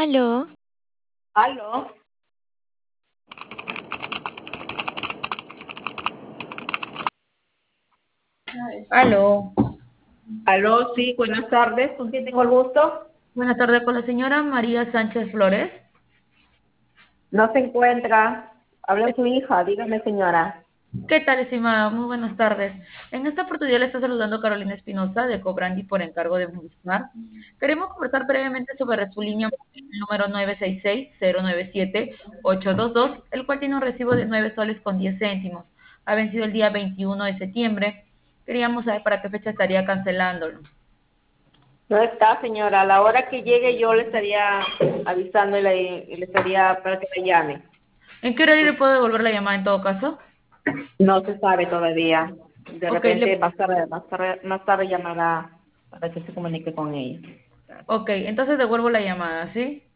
Aló, Aló, Aló, aló, sí, buenas tardes. ¿Con quién tengo el gusto? buenas tardes con la señora María Sánchez Flores. No se encuentra. Habla Eh, su hija, dígame, señora. ¿Qué tal, estimada? Muy buenas tardes. En esta oportunidad le está saludando Carolina Espinosa de Cobrandi por encargo de Movistar. Queremos conversar brevemente sobre su línea móvil, el número 966-097-822, el cual tiene un recibo de 9 soles con 10 céntimos. Ha vencido el día 21 de septiembre. Queríamos saber para qué fecha estaría cancelándolo. No está, señora. A la hora que llegue yo le estaría avisando y le estaría para que me llame. ¿En qué horario le puedo devolver la llamada en todo caso? No se sabe todavía. De Ok, repente más tarde llamará para que se comunique con ella. ok, entonces devuelvo la llamada, ¿sí?